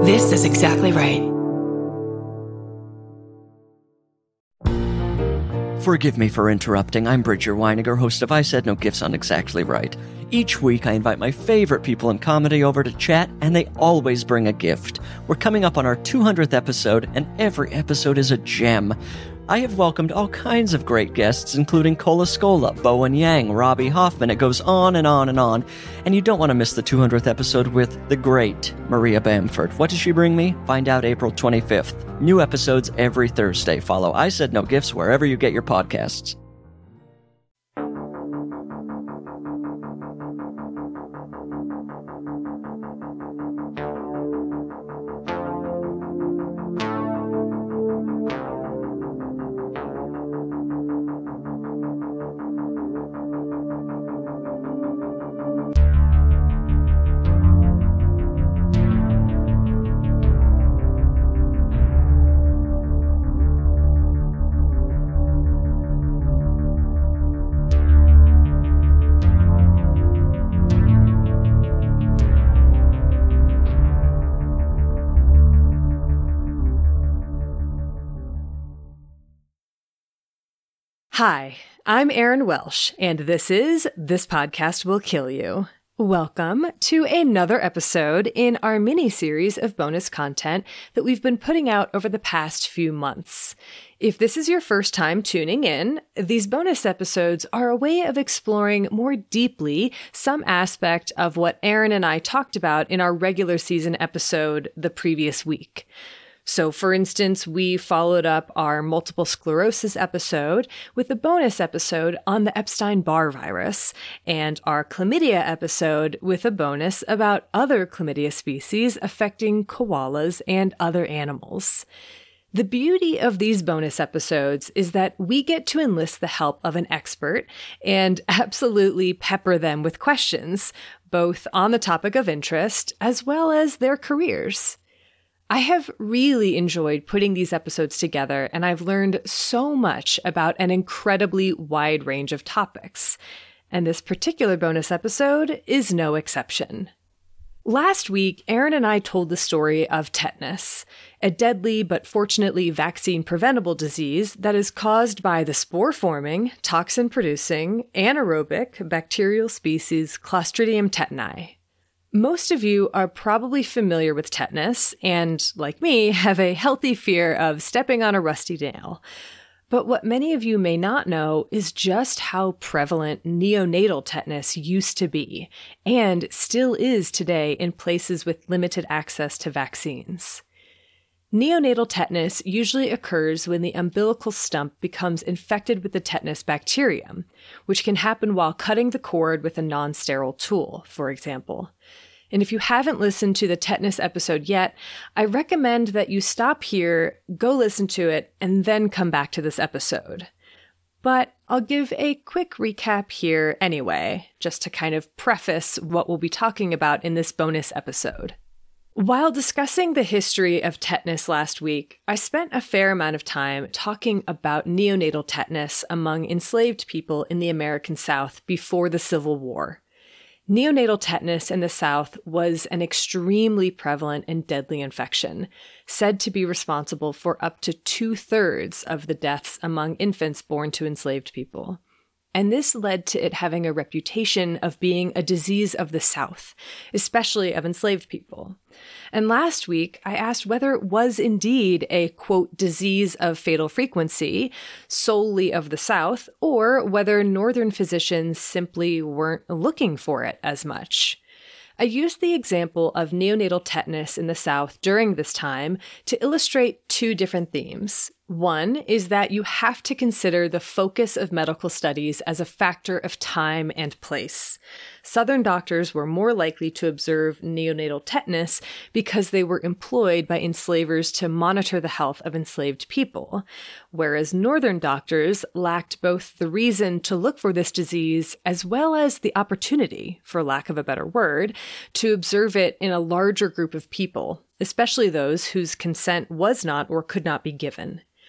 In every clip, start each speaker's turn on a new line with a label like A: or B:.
A: This is exactly right.
B: Forgive me for interrupting. I'm Bridger Weiniger, host of I Said No Gifts on Exactly Right. Each week, I invite my favorite people in comedy over to chat, and they always bring a gift. We're coming up on our 200th episode, and every episode is a gem. I have welcomed all kinds of great guests, including Cola Scola, Bowen Yang, Robbie Hoffman. It goes on and on and on. And you don't want to miss the 200th episode with the great Maria Bamford. What does she bring me? Find out April 25th. New episodes every Thursday. Follow I Said No Gifts wherever you get your podcasts.
C: Hi, I'm Erin Welsh, and this is This Podcast Will Kill You. Welcome to another episode in our mini-series of bonus content that we've been putting out over the past few months. If this is your first time tuning in, these bonus episodes are a way of exploring more deeply some aspect of what Erin and I talked about in our regular season episode the previous week. So, for instance, we followed up our multiple sclerosis episode with a bonus episode on the Epstein-Barr virus, and our chlamydia episode with a bonus about other chlamydia species affecting koalas and other animals. The beauty of these bonus episodes is that we get to enlist the help of an expert and absolutely pepper them with questions, both on the topic of interest as well as their careers. I have really enjoyed putting these episodes together, and I've learned so much about an incredibly wide range of topics. And this particular bonus episode is no exception. Last week, Erin and I told the story of tetanus, a deadly but fortunately vaccine-preventable disease that is caused by the spore-forming, toxin-producing, anaerobic bacterial species Clostridium tetani. Most of you are probably familiar with tetanus and, like me, have a healthy fear of stepping on a rusty nail. But what many of you may not know is just how prevalent neonatal tetanus used to be, and still is today in places with limited access to vaccines. Neonatal tetanus usually occurs when the umbilical stump becomes infected with the tetanus bacterium, which can happen while cutting the cord with a non-sterile tool, for example. And if you haven't listened to the tetanus episode yet, I recommend that you stop here, go listen to it, and then come back to this episode. But I'll give a quick recap here anyway, just to kind of preface what we'll be talking about in this bonus episode. While discussing the history of tetanus last week, I spent a fair amount of time talking about neonatal tetanus among enslaved people in the American South before the Civil War. Neonatal tetanus in the South was an extremely prevalent and deadly infection, said to be responsible for up to 2/3 of the deaths among infants born to enslaved people. And this led to it having a reputation of being a disease of the South, especially of enslaved people. And last week, I asked whether it was indeed a, quote, disease of fatal frequency solely of the South, or whether Northern physicians simply weren't looking for it as much. I used the example of neonatal tetanus in the South during this time to illustrate two different themes. One is that you have to consider the focus of medical studies as a factor of time and place. Southern doctors were more likely to observe neonatal tetanus because they were employed by enslavers to monitor the health of enslaved people, whereas Northern doctors lacked both the reason to look for this disease as well as the opportunity, for lack of a better word, to observe it in a larger group of people, especially those whose consent was not or could not be given.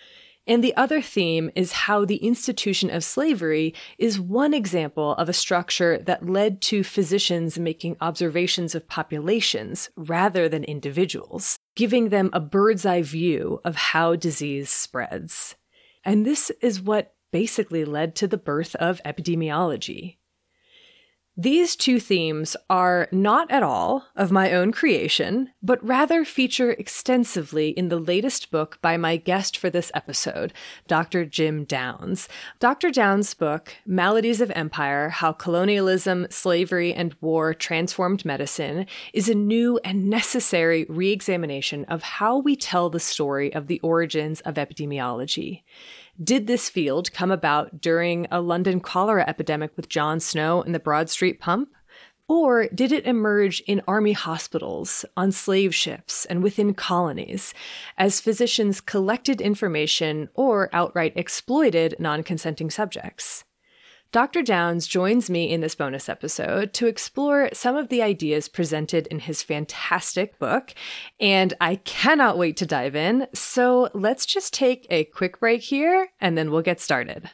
C: And the other theme is how the institution of slavery is one example of a structure that led to physicians making observations of populations rather than individuals, giving them a bird's eye view of how disease spreads. And this is what basically led to the birth of epidemiology. These two themes are not at all of my own creation, but rather feature extensively in the latest book by my guest for this episode, Dr. Jim Downs. Dr. Downs' book, Maladies of Empire: How Colonialism, Slavery, and War Transformed Medicine, is a new and necessary re-examination of how we tell the story of the origins of epidemiology. Did this field come about during a London cholera epidemic with John Snow and the Broad Street Pump? Or did it emerge in army hospitals, on slave ships, and within colonies, as physicians collected information or outright exploited non-consenting subjects? Dr. Downs joins me in this bonus episode to explore some of the ideas presented in his fantastic book, and I cannot wait to dive in, so let's just take a quick break here, and then we'll get started.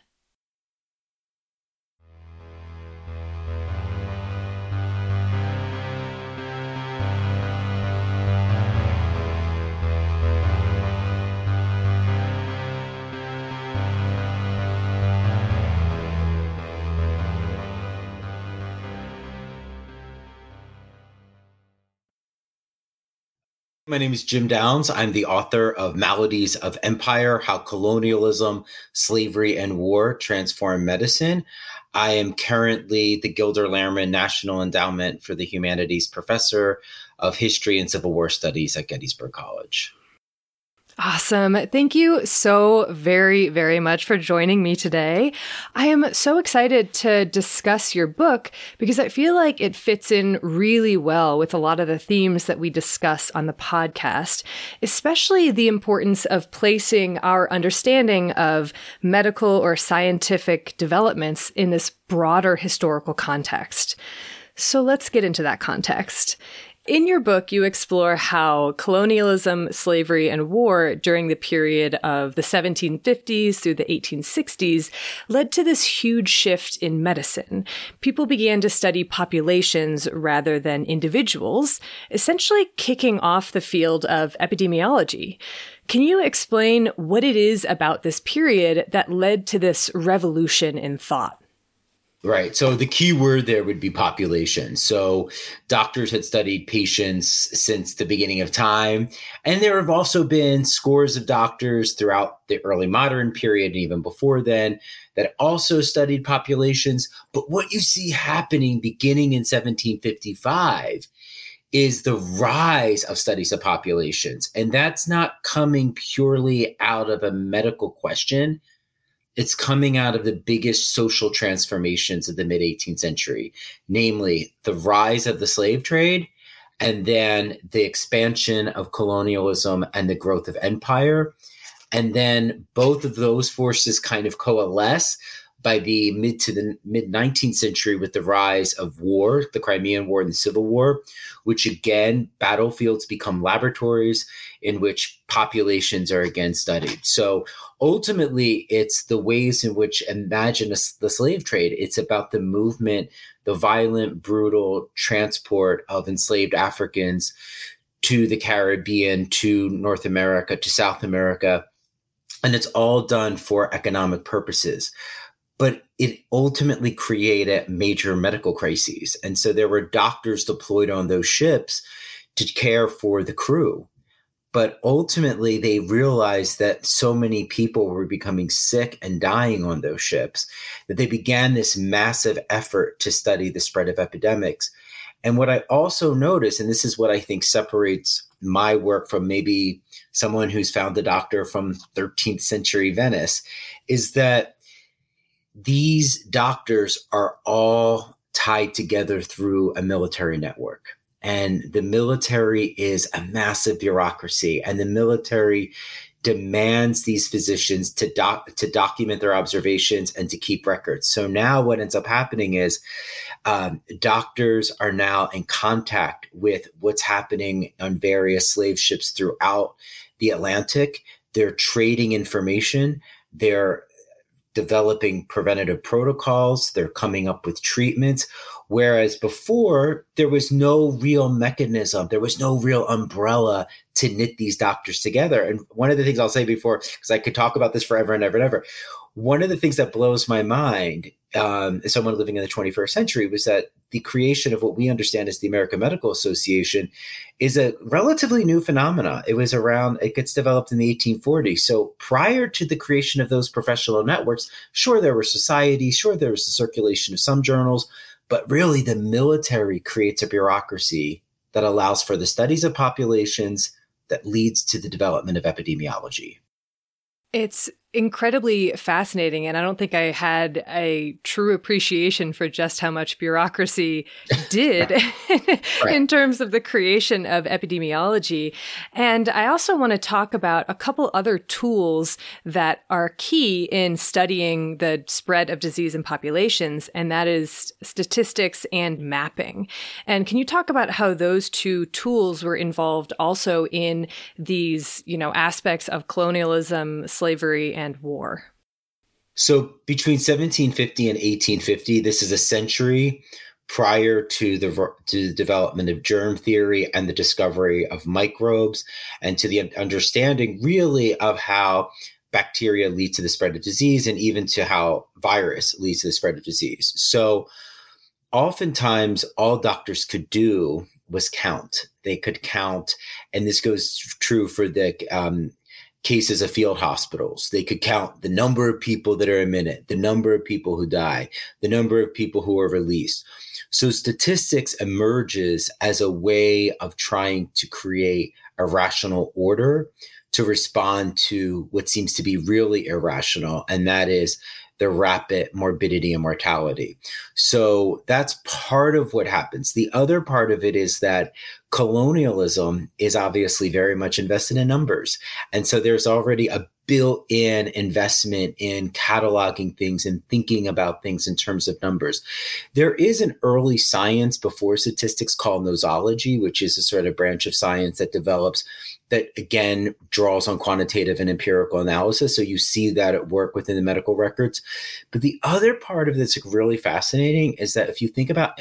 A: My name is Jim Downs. I'm the author of Maladies of Empire: How Colonialism, Slavery, and War Transformed Medicine. I am currently the Gilder Lehrman National Endowment for the Humanities Professor of History and Civil War Studies at Gettysburg College.
C: Awesome. Thank you so very, very much for joining me today. I am so excited to discuss your book because I feel like it fits in really well with a lot of the themes that we discuss on the podcast, especially the importance of placing our understanding of medical or scientific developments in this broader historical context. So let's get into that context. In your book, you explore how colonialism, slavery, and war during the period of the 1750s through the 1860s led to this huge shift in medicine. People began to study populations rather than individuals, essentially kicking off the field of epidemiology. Can you explain what it is about this period that led to this revolution in thought?
A: Right. So the key word there would be population. So doctors had studied patients since the beginning of time. And there have also been scores of doctors throughout the early modern period and even before then that also studied populations. But what you see happening beginning in 1755 is the rise of studies of populations. And that's not coming purely out of a medical question. It's coming out of the biggest social transformations of the mid-18th century, namely the rise of the slave trade and then the expansion of colonialism and the growth of empire. And then both of those forces kind of coalesce by the mid-19th century with the rise of war, the Crimean War and the Civil War, which again, battlefields become laboratories in which populations are again studied. So ultimately, it's the ways in which imagine the slave trade. It's about the movement, the violent, brutal transport of enslaved Africans to the Caribbean, to North America, to South America. And it's all done for economic purposes. But it ultimately created major medical crises. And so there were doctors deployed on those ships to care for the crew. But ultimately, they realized that so many people were becoming sick and dying on those ships that they began this massive effort to study the spread of epidemics. And what I also noticed, and this is what I think separates my work from maybe someone who's found a doctor from 13th century Venice, is that these doctors are all tied together through a military network. And the military is a massive bureaucracy, and the military demands these physicians to document their observations and to keep records. So now what ends up happening is doctors are now in contact with what's happening on various slave ships throughout the Atlantic. They're trading information. They're developing preventative protocols. They're coming up with treatments. Whereas before, there was no real mechanism. There was no real umbrella to knit these doctors together. And one of the things I'll say before, because I could talk about this forever and ever and ever, one of the things that blows my mind as someone living in the 21st century was that the creation of what we understand as the American Medical Association is a relatively new phenomena. It gets developed in the 1840s. So prior to the creation of those professional networks, sure, there were societies, sure, there was the circulation of some journals, but really the military creates a bureaucracy that allows for the studies of populations that leads to the development of epidemiology.
C: It's incredibly fascinating, and I don't think I had a true appreciation for just how much bureaucracy did in terms of the creation of epidemiology. And I also want to talk about a couple other tools that are key in studying the spread of disease in populations, and that is statistics and mapping. And can you talk about how those two tools were involved also in these, aspects of colonialism, slavery, and war?
A: So between 1750 and 1850, this is a century prior to the development of germ theory and the discovery of microbes, and to the understanding really of how bacteria lead to the spread of disease, and even to how virus leads to the spread of disease. So oftentimes all doctors could do was count. They could count, and this goes true for the cases of field hospitals. They could count the number of people that are admitted, the number of people who die, the number of people who are released. So statistics emerges as a way of trying to create a rational order to respond to what seems to be really irrational, and that is the rapid morbidity and mortality. So that's part of what happens. The other part of it is that colonialism is obviously very much invested in numbers. And so there's already a built-in investment in cataloging things and thinking about things in terms of numbers. There is an early science before statistics called nosology, which is a sort of branch of science that develops, that again draws on quantitative and empirical analysis. So you see that at work within the medical records. But the other part of this really fascinating is that if you think about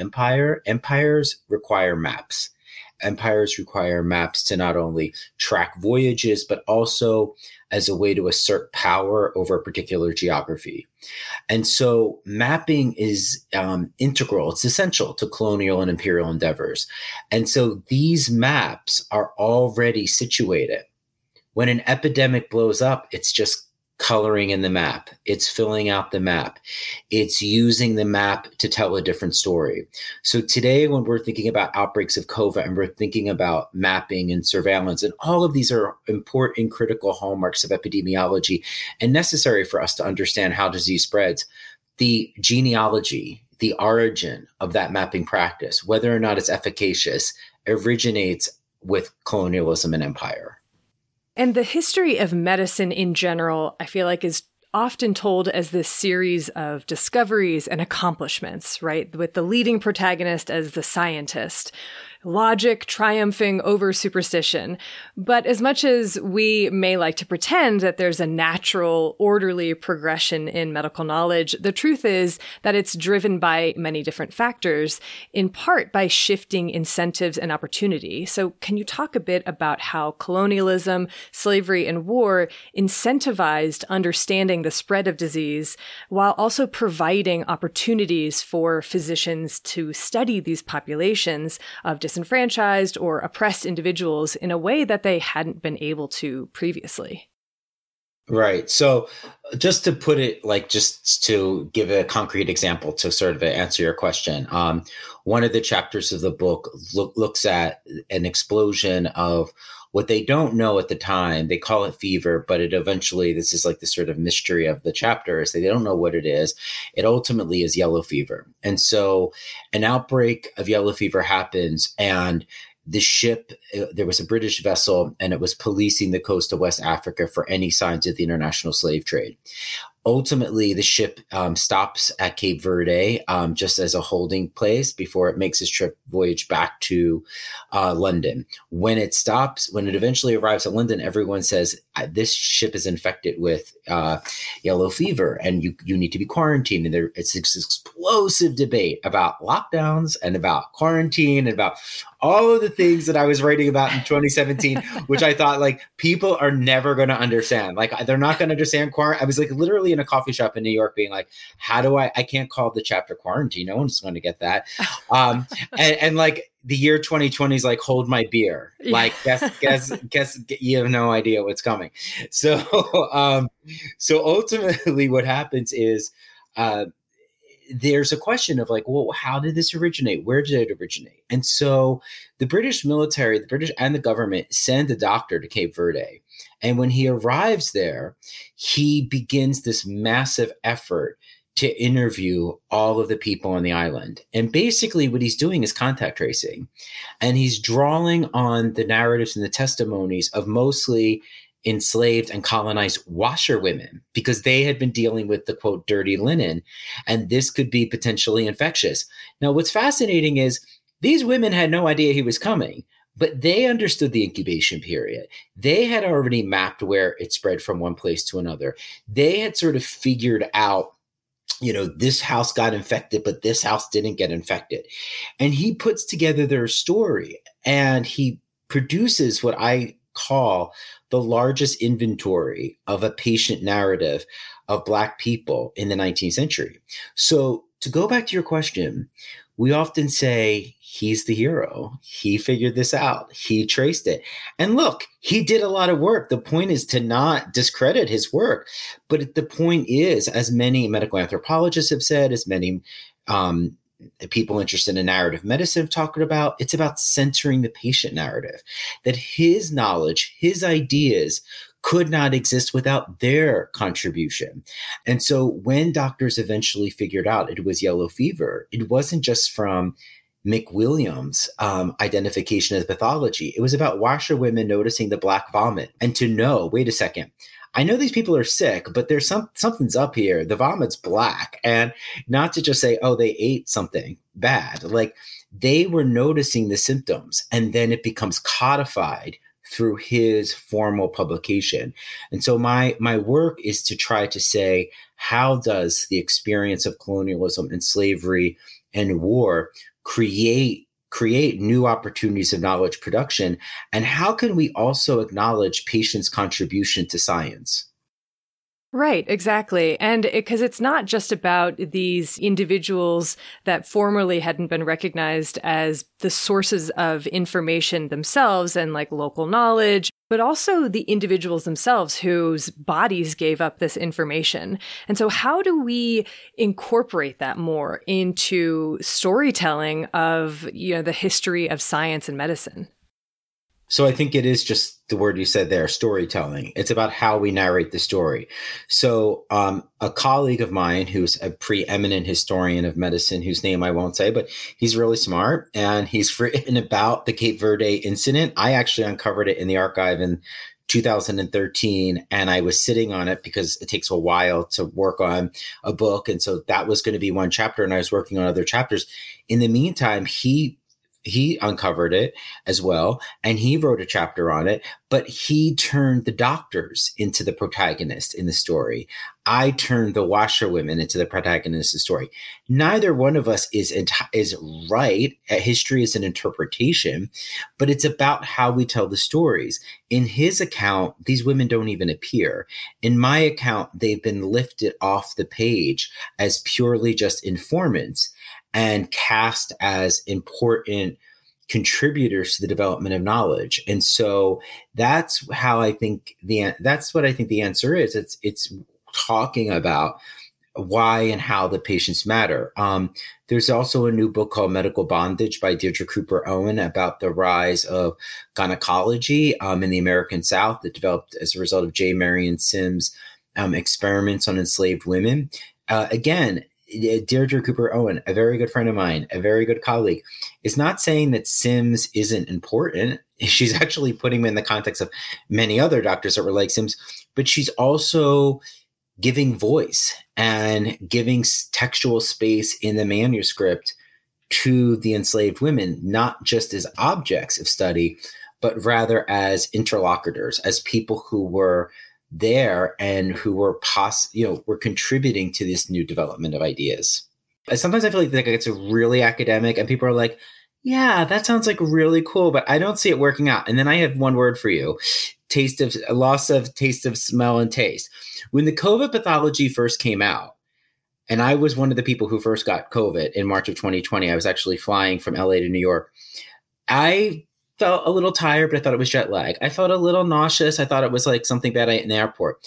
A: empires require maps. Empires require maps to not only track voyages, but also as a way to assert power over a particular geography. And so mapping is integral. It's essential to colonial and imperial endeavors. And so these maps are already situated. When an epidemic blows up, it's just coloring in the map. It's filling out the map. It's using the map to tell a different story. So today, when we're thinking about outbreaks of COVID and we're thinking about mapping and surveillance, and all of these are important critical hallmarks of epidemiology and necessary for us to understand how disease spreads, the genealogy, the origin of that mapping practice, whether or not it's efficacious, originates with colonialism and empire.
C: And the history of medicine in general, I feel like, is often told as this series of discoveries and accomplishments, right? With the leading protagonist as the scientist. Logic triumphing over superstition. But as much as we may like to pretend that there's a natural, orderly progression in medical knowledge, the truth is that it's driven by many different factors, in part by shifting incentives and opportunity. So can you talk a bit about how colonialism, slavery, and war incentivized understanding the spread of disease while also providing opportunities for physicians to study these populations of disenfranchised or oppressed individuals in a way that they hadn't been able to previously?
A: Right. So just to put it, just to give a concrete example to sort of answer your question, one of the chapters of the book looks at an explosion of what they don't know at the time. They call it fever, but it eventually, this is like the sort of mystery of the chapter, is they don't know what it is. It ultimately is yellow fever. And so an outbreak of yellow fever happens, and the ship, there was a British vessel, and it was policing the coast of West Africa for any signs of the international slave trade. Ultimately, the ship stops at Cape Verde just as a holding place before it makes its trip voyage back to London. When it eventually arrives at London, everyone says, this ship is infected with yellow fever and you need to be quarantined. And it's this explosive debate about lockdowns and about quarantine and about all of the things that I was writing about in 2017, which I thought like people are never going to understand. Like they're not going to understand quarantine. I was like literally in a coffee shop in New York being like, how do I can't call the chapter quarantine. No one's going to get that. And like the year 2020 is like, hold my beer. Yeah. Like guess you have no idea what's coming. So ultimately what happens is, there's a question of like, well, how did this originate? Where did it originate? And so the British military, the British and the government send a doctor to Cape Verde. And when he arrives there, he begins this massive effort to interview all of the people on the island. And basically what he's doing is contact tracing. And he's drawing on the narratives and the testimonies of mostly enslaved and colonized washerwomen because they had been dealing with the quote dirty linen, and this could be potentially infectious. Now, what's fascinating is these women had no idea he was coming, but they understood the incubation period. They had already mapped where it spread from one place to another. They had sort of figured out, this house got infected, but this house didn't get infected. And he puts together their story and he produces what I call the largest inventory of a patient narrative of Black people in the 19th century. So to go back to your question, we often say he's the hero. He figured this out. He traced it. And look, he did a lot of work. The point is to not discredit his work. But the point is, as many medical anthropologists have said, as many people interested in narrative medicine have talked about, it's about centering the patient narrative, that his knowledge, his ideas could not exist without their contribution. And so when doctors eventually figured out it was yellow fever, it wasn't just from McWilliams' identification as pathology. It was about washerwomen noticing the black vomit and to know, wait a second, I know these people are sick, but there's something's up here. The vomit's black. And not to just say, oh, they ate something bad. Like they were noticing the symptoms and then it becomes codified through his formal publication. And so my work is to try to say, how does the experience of colonialism and slavery and war create new opportunities of knowledge production? And how can we also acknowledge patients' contribution to science?
C: Right, exactly. And because it's not just about these individuals that formerly hadn't been recognized as the sources of information themselves and like local knowledge, but also the individuals themselves whose bodies gave up this information. And so how do we incorporate that more into storytelling of, the history of science and medicine?
A: So I think it is just the word you said there, storytelling. It's about how we narrate the story. So a colleague of mine who's a preeminent historian of medicine, whose name I won't say, but he's really smart and he's written about the Cape Verde incident. I actually uncovered it in the archive in 2013, and I was sitting on it because it takes a while to work on a book. And so that was going to be one chapter, and I was working on other chapters. In the meantime, he uncovered it as well, and he wrote a chapter on it, but he turned the doctors into the protagonist in the story. I turned the washerwomen into the protagonist of the story. Neither one of us is right. History is an interpretation, but it's about how we tell the stories. In his account, these women don't even appear. In my account, they've been lifted off the page as purely just informants and cast as important contributors to the development of knowledge. And so that's how I think that's what I think the answer is. It's talking about why and how the patients matter. There's also a new book called Medical Bondage by Deirdre Cooper Owen about the rise of gynecology in the American South that developed as a result of J. Marion Sims' experiments on enslaved women. Again, Deirdre Cooper Owen, a very good friend of mine, a very good colleague, is not saying that Sims isn't important. She's actually putting him in the context of many other doctors that were like Sims, but she's also giving voice and giving textual space in the manuscript to the enslaved women, not just as objects of study, but rather as interlocutors, as people who were there and who were were contributing to this new development of ideas. Sometimes I feel like it's really academic and people are like, yeah, that sounds like really cool, but I don't see it working out. And then I have one word for you: loss of taste of smell and taste. When the COVID pathology first came out, and I was one of the people who first got COVID in March of 2020, I was actually flying from LA to New York. I felt a little tired, but I thought it was jet lag. I felt a little nauseous. I thought it was like something bad I ate in the airport.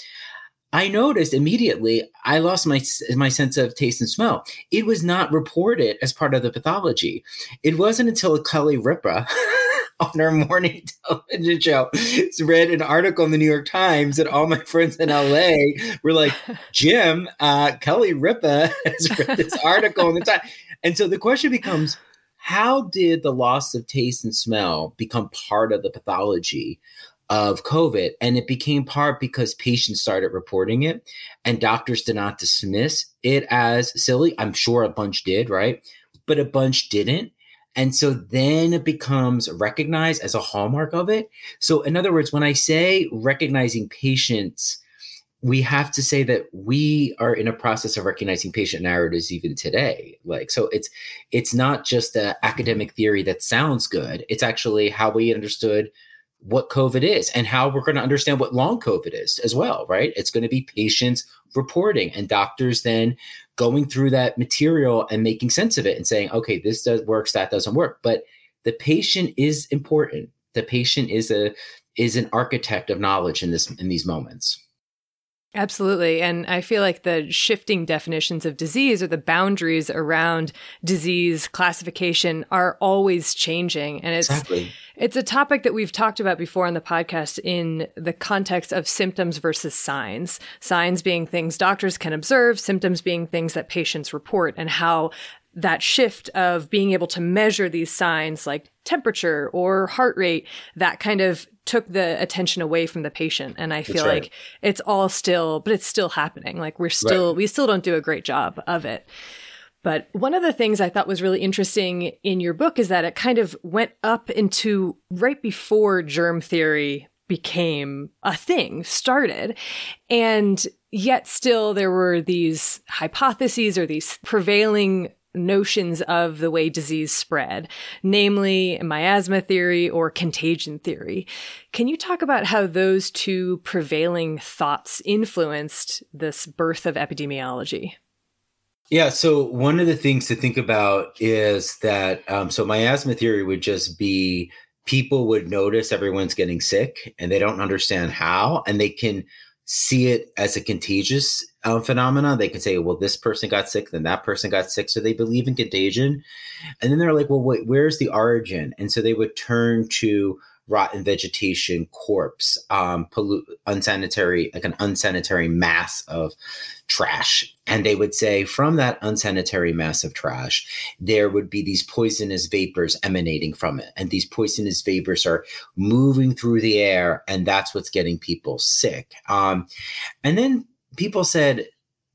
A: I noticed immediately I lost my sense of taste and smell. It was not reported as part of the pathology. It wasn't until Kelly Ripa on her morning television show read an article in the New York Times that all my friends in LA were like, Jim, Kelly Ripa has read this article in the Times. And so the question becomes, how did the loss of taste and smell become part of the pathology of COVID? And it became part because patients started reporting it and doctors did not dismiss it as silly. I'm sure a bunch did, right? But a bunch didn't. And so then it becomes recognized as a hallmark of it. So in other words, when I say recognizing patients, we have to say that we are in a process of recognizing patient narratives even today. So it's not just an academic theory that sounds good. It's actually how we understood what COVID is and how we're going to understand what long COVID is as well, right? It's going to be patients reporting and doctors then going through that material and making sense of it and saying, okay, this works, that doesn't work. But the patient is important. The patient is an architect of knowledge in these moments.
C: Absolutely. And I feel like the shifting definitions of disease or the boundaries around disease classification are always changing. And it's a topic that we've talked about before on the podcast in the context of symptoms versus signs. Signs being things doctors can observe, symptoms being things that patients report, and how that shift of being able to measure these signs like temperature or heart rate, that kind of took the attention away from the patient. And I feel like it's still happening. Like we still don't do a great job of it. But one of the things I thought was really interesting in your book is that it kind of went up into right before germ theory became a thing, started. And yet still there were these hypotheses or these prevailing notions of the way disease spread, namely miasma theory or contagion theory. Can you talk about how those two prevailing thoughts influenced this birth of epidemiology?
A: Yeah, so one of the things to think about is that, so miasma theory would just be people would notice everyone's getting sick and they don't understand how, and they can see it as a contagious phenomena. They can say, well, this person got sick, then that person got sick. So they believe in contagion. And then they're like, well, wait, where's the origin? And so they would turn to rotten vegetation, corpse, unsanitary mass of trash. And they would say from that unsanitary mass of trash, there would be these poisonous vapors emanating from it. And these poisonous vapors are moving through the air, and that's what's getting people sick. And then people said,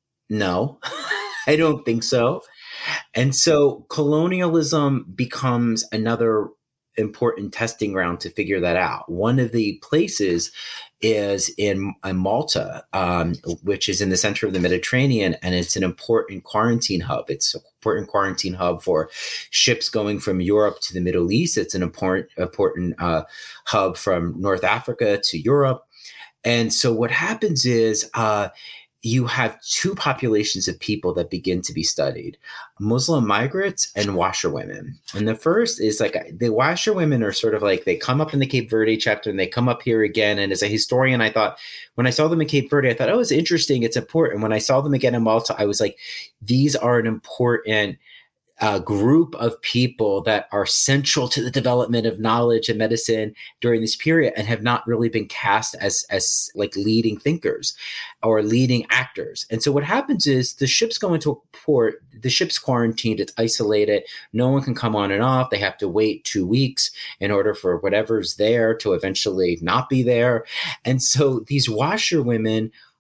A: no, I don't think so. And so colonialism becomes another important testing ground to figure that out. One of the places is in Malta, which is in the center of the Mediterranean, and it's an important quarantine hub. It's an important quarantine hub for ships going from Europe to the Middle East. It's an important hub from North Africa to Europe. And so what happens is you have two populations of people that begin to be studied: Muslim migrants and washerwomen. And the first is like the washerwomen are sort of like, they come up in the Cape Verde chapter and they come up here again. And as a historian, I thought, when I saw them in Cape Verde, I thought, oh, it's interesting. It's important. When I saw them again in Malta, I was like, these are an important group of people that are central to the development of knowledge and medicine during this period and have not really been cast as like leading thinkers or leading actors. And so what happens is the ships go into a port, the ship's quarantined, it's isolated, no one can come on and off. They have to wait 2 weeks in order for whatever's there to eventually not be there. And so these washerwomen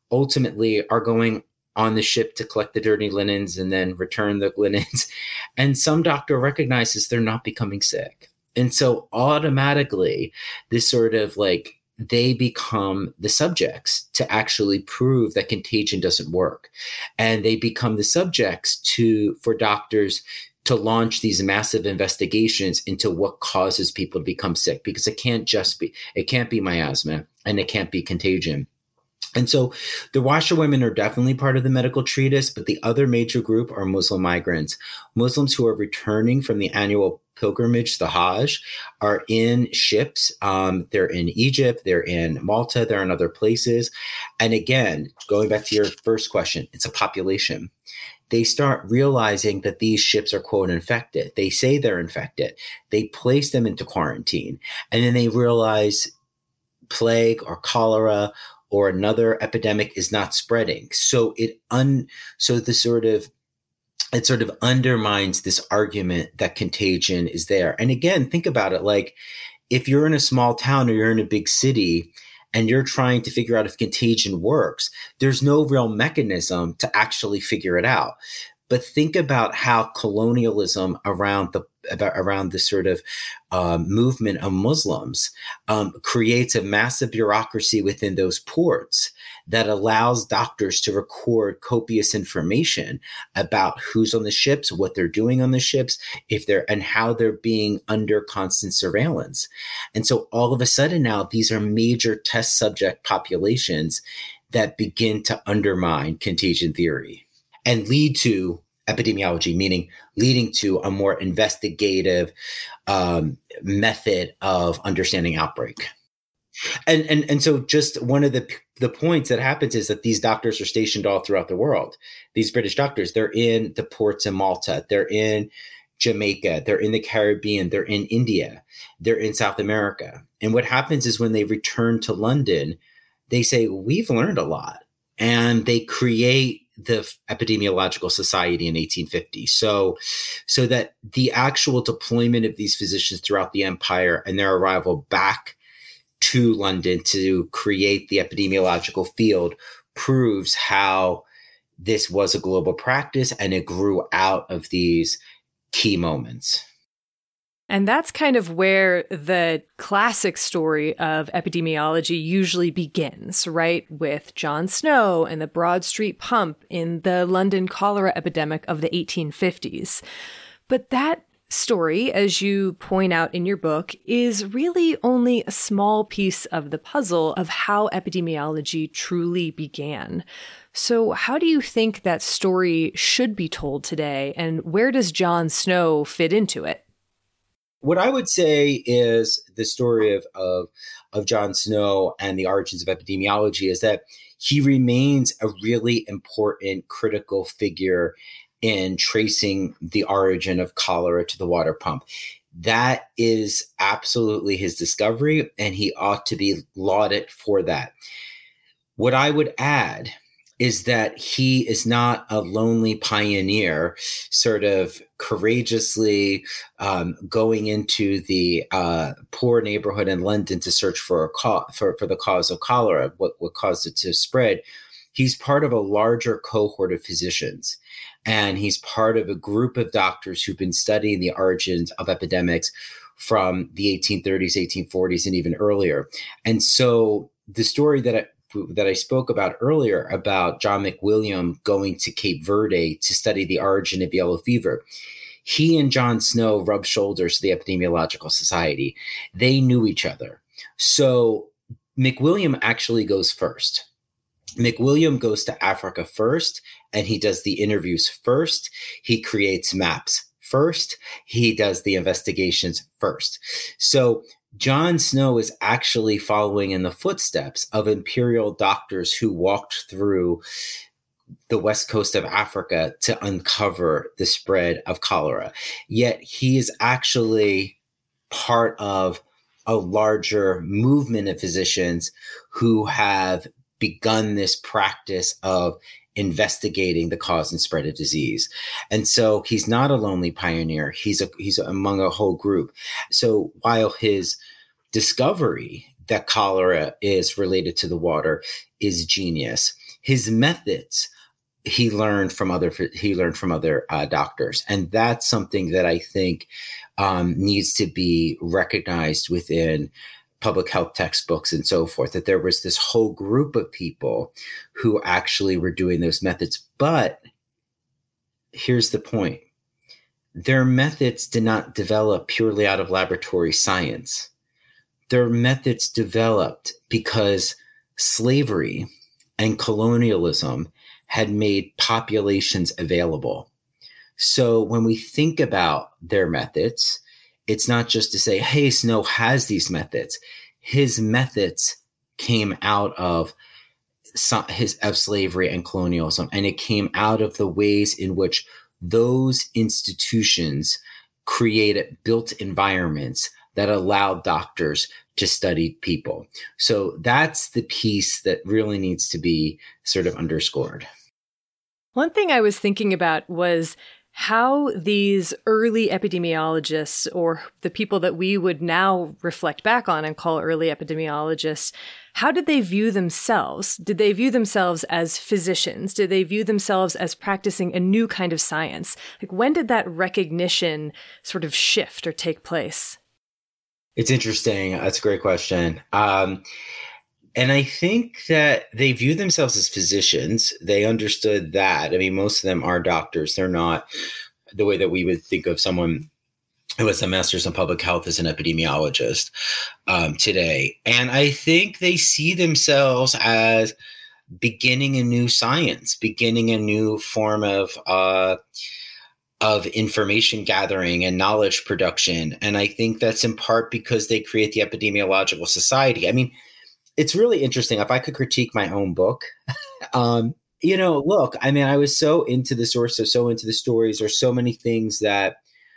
A: ultimately are going on the ship to collect the dirty linens and then return the linens. And some doctor recognizes they're not becoming sick. And so automatically this sort of like, they become the subjects to actually prove that contagion doesn't work. And they become the subjects for doctors to launch these massive investigations into what causes people to become sick, because it can't be miasma and it can't be contagion. And so the washerwomen are definitely part of the medical treatise, but the other major group are Muslim migrants. Muslims who are returning from the annual pilgrimage, the Hajj, are in ships. They're in Egypt, they're in Malta, they're in other places. And again, going back to your first question, it's a population. They start realizing that these ships are, quote, infected. They say they're infected. They place them into quarantine. And then they realize plague or cholera or another epidemic is not spreading. So it sort of undermines this argument that contagion is there. And again, think about it. Like if you're in a small town or you're in a big city and you're trying to figure out if contagion works, there's no real mechanism to actually figure it out. But think about how colonialism around the sort of movement of Muslims creates a massive bureaucracy within those ports that allows doctors to record copious information about who's on the ships, what they're doing on the ships, and how they're being under constant surveillance. And so all of a sudden now, these are major test subject populations that begin to undermine contagion theory and lead to epidemiology, meaning leading to a more investigative method of understanding outbreak. And so just one of the points that happens is that these doctors are stationed all throughout the world. These British doctors, they're in the ports in Malta, they're in Jamaica, they're in the Caribbean, they're in India, they're in South America. And what happens is when they return to London, they say, we've learned a lot. And they create the Epidemiological Society in 1850. So that the actual deployment of these physicians throughout the empire and their arrival back to London to create the epidemiological field proves how this was a global practice and it grew out of these key moments.
C: And that's kind of where the classic story of epidemiology usually begins, right? With John Snow and the Broad Street Pump in the London cholera epidemic of the 1850s. But that story, as you point out in your book, is really only a small piece of the puzzle of how epidemiology truly began. So how do you think that story should be told today, and where does John Snow fit into it?
A: What I would say is the story of John Snow and the origins of epidemiology is that he remains a really important critical figure in tracing the origin of cholera to the water pump. That is absolutely his discovery, and he ought to be lauded for that. What I would add is that he is not a lonely pioneer, sort of courageously going into the poor neighborhood in London to search for the cause of cholera, what caused it to spread. He's part of a larger cohort of physicians, and he's part of a group of doctors who've been studying the origins of epidemics from the 1830s, 1840s, and even earlier. And so the story that I spoke about earlier about John McWilliam going to Cape Verde to study the origin of yellow fever, he and John Snow rubbed shoulders to the Epidemiological Society. They knew each other. So McWilliam actually goes first. McWilliam goes to Africa first, and he does the interviews first. He creates maps first. He does the investigations first. So John Snow is actually following in the footsteps of imperial doctors who walked through the west coast of Africa to uncover the spread of cholera. Yet he is actually part of a larger movement of physicians who have begun this practice of investigating the cause and spread of disease. And so he's not a lonely pioneer. He's among a whole group. So while his discovery that cholera is related to the water is genius, his methods he learned from other doctors, and that's something that I think needs to be recognized within public health textbooks and so forth, that there was this whole group of people who actually were doing those methods. But here's the point. Their methods did not develop purely out of laboratory science. Their methods developed because slavery and colonialism had made populations available. So when we think about their methods, it's not just to say, hey, Snow has these methods. His methods came out of slavery and colonialism, and it came out of the ways in which those institutions built environments that allowed doctors to study people. So that's the piece that really needs to be sort of underscored.
C: One thing I was thinking about was how these early epidemiologists, or the people that we would now reflect back on and call early epidemiologists, how did they view themselves? Did they view themselves as physicians? Did they view themselves as practicing a new kind of science? Like, when did that recognition sort of shift or take place?
A: It's interesting. That's a great question. And I think that they view themselves as physicians. They understood that. I mean, most of them are doctors. They're not the way that we would think of someone who has a master's in public health as an epidemiologist today. And I think they see themselves as beginning a new science, beginning a new form of information gathering and knowledge production. And I think that's in part because they create the Epidemiological Society. I mean, it's really interesting. If I could critique my own book, look, I mean, I was so into the sources, so into the stories. There's so many things that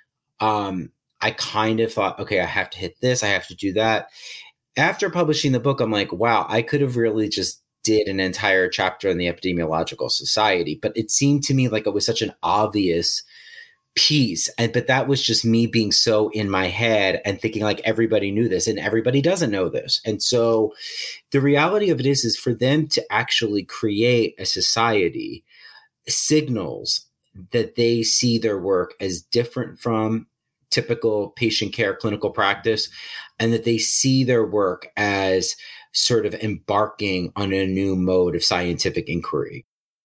A: I kind of thought, okay, I have to hit this, I have to do that. After publishing the book, I'm like, wow, I could have really just did an entire chapter on the Epidemiological Society. But it seemed to me like it was such an obvious piece. But that was just me being so in my head and thinking like everybody knew this, and everybody doesn't know this. And so the reality of it is for them to actually create a society signals that they see their work as different from typical patient care clinical practice, and that they see their work as sort of embarking on a new mode of scientific inquiry.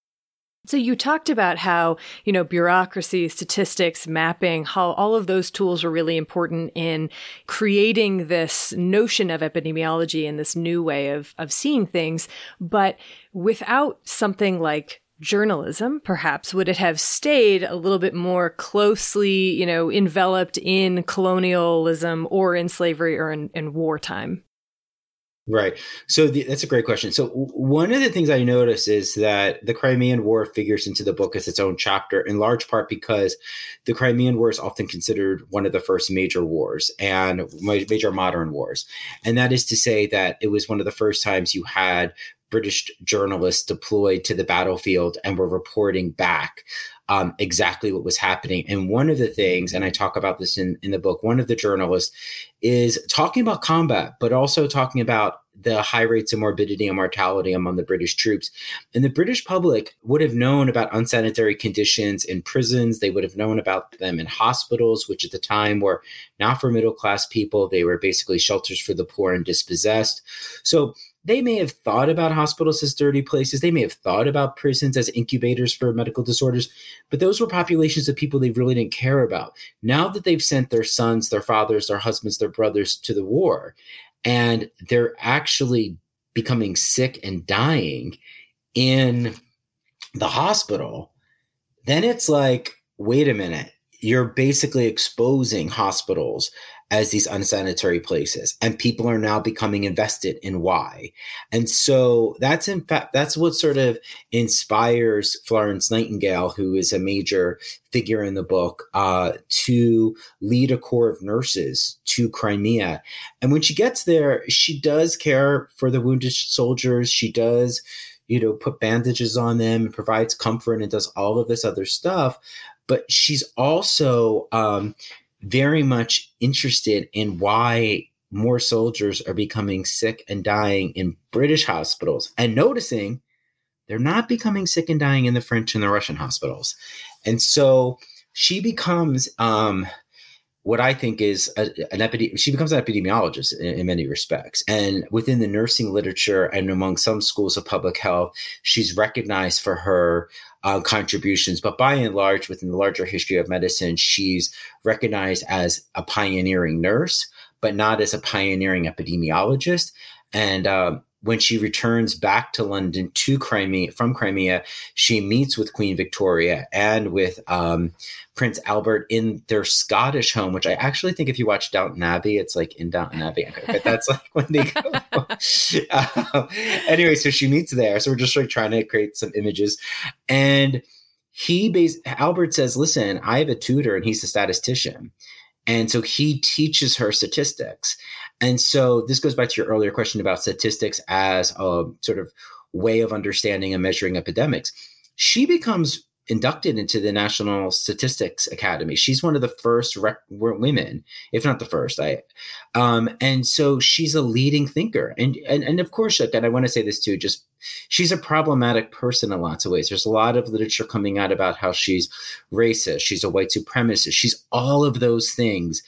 C: So you talked about how, bureaucracy, statistics, mapping, how all of those tools were really important in creating this notion of epidemiology and this new way of seeing things. But without something like journalism, perhaps, would it have stayed a little bit more closely, enveloped in colonialism or in slavery or in wartime?
A: Right. So that's a great question. So one of the things I notice is that the Crimean War figures into the book as its own chapter, in large part because the Crimean War is often considered one of the first major wars and major modern wars. And that is to say that it was one of the first times you had British journalists deployed to the battlefield and were reporting back exactly what was happening. And one of the things, and I talk about this in the book, one of the journalists is talking about combat, but also talking about the high rates of morbidity and mortality among the British troops. And the British public would have known about unsanitary conditions in prisons. They would have known about them in hospitals, which at the time were not for middle-class people. They were basically shelters for the poor and dispossessed. So they may have thought about hospitals as dirty places. They may have thought about prisons as incubators for medical disorders, but those were populations of people they really didn't care about. Now that they've sent their sons, their fathers, their husbands, their brothers to the war, and they're actually becoming sick and dying in the hospital, then it's like, wait a minute, you're basically exposing hospitals as these unsanitary places, and people are now becoming invested in why. And so that's what sort of inspires Florence Nightingale, who is a major figure in the book, to lead a corps of nurses to Crimea. And when she gets there, she does care for the wounded soldiers. She does, put bandages on them and provides comfort and does all of this other stuff. But she's also very much interested in why more soldiers are becoming sick and dying in British hospitals, and noticing they're not becoming sick and dying in the French and the Russian hospitals. And so she becomes what I think is she becomes an epidemiologist in many respects. And within the nursing literature and among some schools of public health, she's recognized for her contributions. But by and large, within the larger history of medicine, she's recognized as a pioneering nurse, but not as a pioneering epidemiologist. And when she returns back to London from Crimea, she meets with Queen Victoria and with Prince Albert in their Scottish home, which I actually think if you watch Downton Abbey, it's like in Downton Abbey, but that's like when they go. Anyway, so she meets there. So we're just like trying to create some images. And Albert says, listen, I have a tutor and he's a statistician. And so he teaches her statistics. And so this goes back to your earlier question about statistics as a sort of way of understanding and measuring epidemics. She becomes inducted into the National Statistics Academy. She's one of the first women, if not the first. And so she's a leading thinker. And of course, again, I want to say this too, just she's a problematic person in lots of ways. There's a lot of literature coming out about how she's racist, she's a white supremacist, she's all of those things.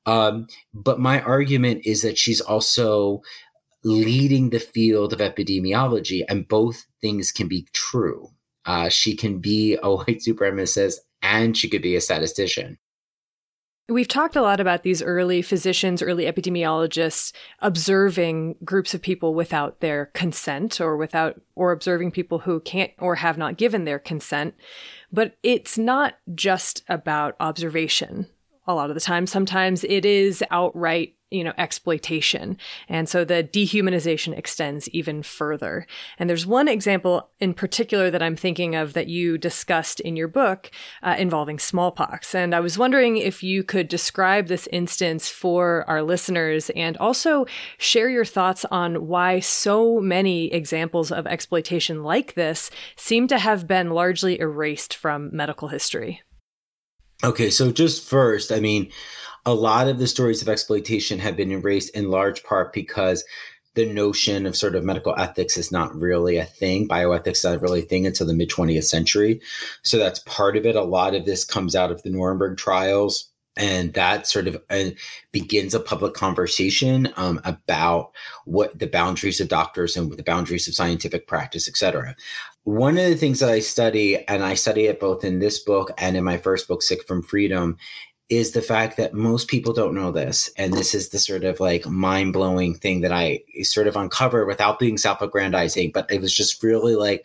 A: But my argument is that she's also leading the field of epidemiology, and both things can be true. She can be a white supremacist and she could be a statistician.
C: We've talked a lot about these early physicians, early epidemiologists observing groups of people without their consent or observing people who can't or have not given their consent. But it's not just about observation. A lot of the time, sometimes it is outright, exploitation. And so the dehumanization extends even further. And there's one example in particular that I'm thinking of that you discussed in your book involving smallpox. And I was wondering if you could describe this instance for our listeners and also share your thoughts on why so many examples of exploitation like this seem to have been largely erased from medical history.
A: Okay, so just first, a lot of the stories of exploitation have been erased in large part because the notion of sort of medical ethics is not really a thing. Bioethics is not really a thing until the mid-20th century. So that's part of it. A lot of this comes out of the Nuremberg trials. And that sort of begins a public conversation about what the boundaries of doctors and the boundaries of scientific practice, et cetera. One of the things that I study, and I study it both in this book and in my first book, Sick from Freedom, is the fact that most people don't know this. And this is the sort of like mind-blowing thing that I sort of uncovered without being self-aggrandizing. But it was just really like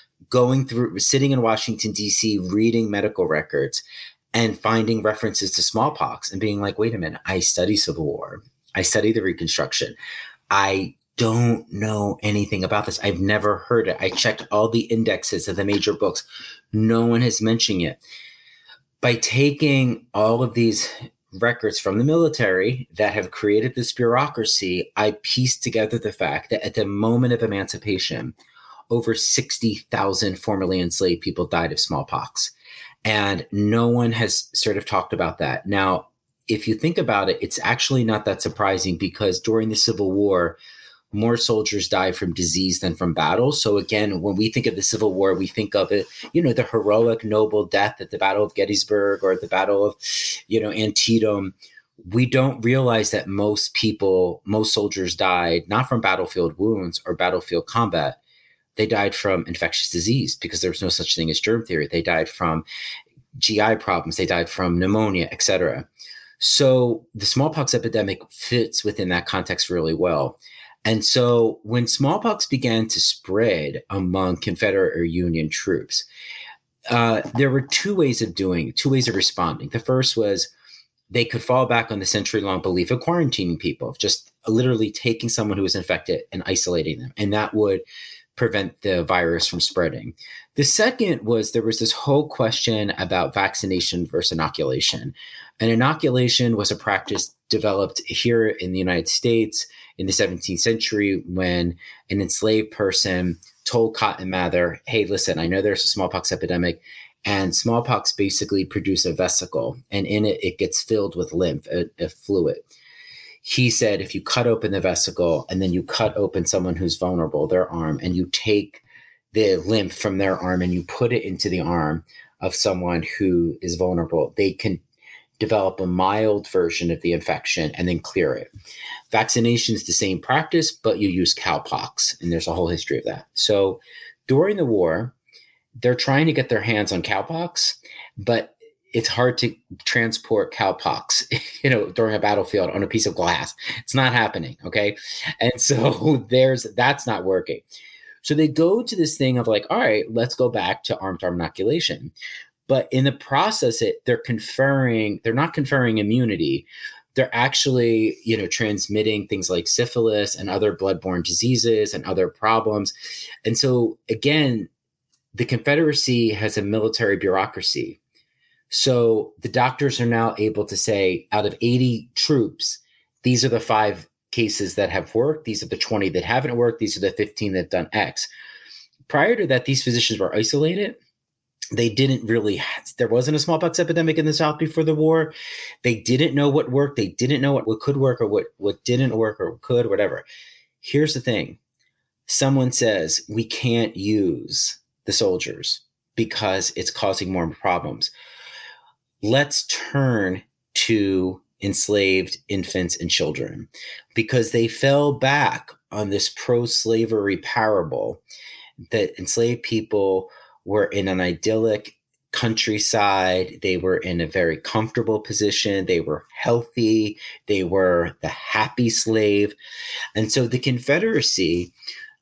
A: sitting in Washington, D.C., reading medical records and finding references to smallpox and being like, wait a minute, I study Civil War. I study the Reconstruction. I don't know anything about this. I've never heard it. I checked all the indexes of the major books. No one has mentioned it. By taking all of these records from the military that have created this bureaucracy, I pieced together the fact that at the moment of emancipation, over 60,000 formerly enslaved people died of smallpox. And no one has sort of talked about that. Now, if you think about it, it's actually not that surprising because during the Civil War, more soldiers died from disease than from battle. So again, when we think of the Civil War, we think of it, the heroic, noble death at the Battle of Gettysburg or the Battle of, Antietam. We don't realize that most soldiers died not from battlefield wounds or battlefield combat. They died from infectious disease because there was no such thing as germ theory. They died from GI problems. They died from pneumonia, et cetera. So the smallpox epidemic fits within that context really well. And so when smallpox began to spread among Confederate or Union troops, there were two ways of responding. The first was they could fall back on the century-long belief of quarantining people, just literally taking someone who was infected and isolating them. And that would prevent the virus from spreading. The second was there was this whole question about vaccination versus inoculation. And inoculation was a practice developed here in the United States in the 17th century when an enslaved person told Cotton Mather, hey, listen, I know there's a smallpox epidemic, and smallpox basically produces a vesicle, and in it, it gets filled with lymph, a fluid. He said, if you cut open the vesicle and then you cut open someone who's vulnerable, their arm, and you take the lymph from their arm and you put it into the arm of someone who is vulnerable, they can develop a mild version of the infection and then clear it. Vaccination is the same practice, but you use cowpox, and there's a whole history of that. So during the war, they're trying to get their hands on cowpox, but it's hard to transport cowpox, during a battlefield on a piece of glass. It's not happening. Okay. And so that's not working. So they go to this thing of like, all right, let's go back to arm-to-arm inoculation. But in the process, they're not conferring immunity. They're actually, transmitting things like syphilis and other bloodborne diseases and other problems. And so again, the Confederacy has a military bureaucracy. So the doctors are now able to say, out of 80 troops, these are the 5 cases that have worked. These are the 20 that haven't worked. These are the 15 that have done X. Prior to that, these physicians were isolated. They didn't really, there wasn't a smallpox epidemic in the South before the war. They didn't know what worked. They didn't know what could work or what didn't work or could, whatever. Here's the thing. Someone says, we can't use the soldiers because it's causing more problems. Let's turn to enslaved infants and children, because they fell back on this pro-slavery parable that enslaved people were in an idyllic countryside. They were in a very comfortable position. They were healthy. They were the happy slave. And so the Confederacy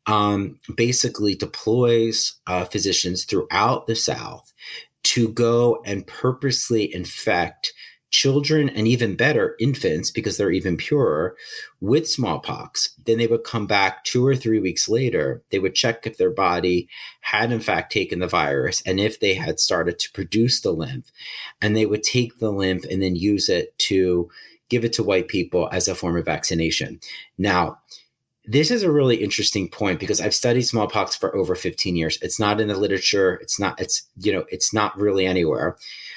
A: basically deploys physicians throughout the South to go and purposely infect children, and even better, infants, because they're even purer, with smallpox. Then they would come back 2 or 3 weeks later. They would check if their body had in fact taken the virus and if they had started to produce the lymph. And they would take the lymph and then use it to give it to white people as a form of vaccination. Now, this is a really interesting point because I've studied smallpox for over 15 years. It's not in the literature. It's not really anywhere.